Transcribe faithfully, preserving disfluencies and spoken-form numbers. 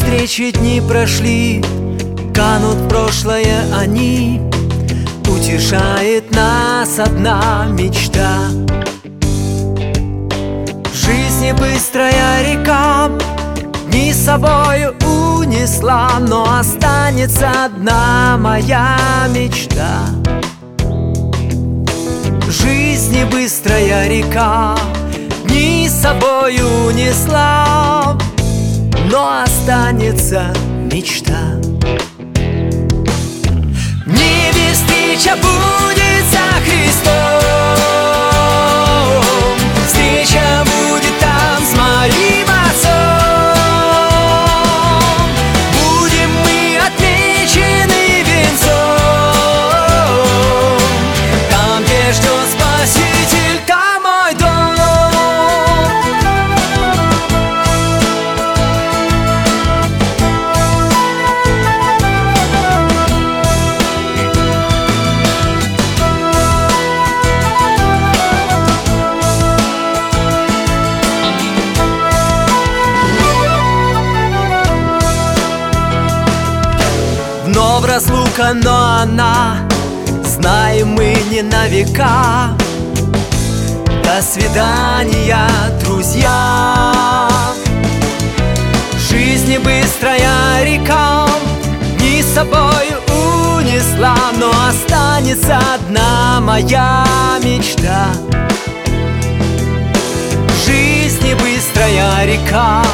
встречи дни прошли, канут в прошлое они. Утешает нас одна мечта. В жизни быстрая река дни с собою унесла, но останется одна моя мечта. В жизни быстрая река дни с собою унесла, но останется мечта. В небе встреча будет со Христом, встреча будет там с моим Отцом. Будем мы отмечены венцом, там, где ждет Спаситель, там мой дом. Вновь разлука, но она, знаем мы, не на века. До свидания, друзья. В жизни быстрая река дни с собой унесла, но останется одна моя мечта. В жизни быстрая река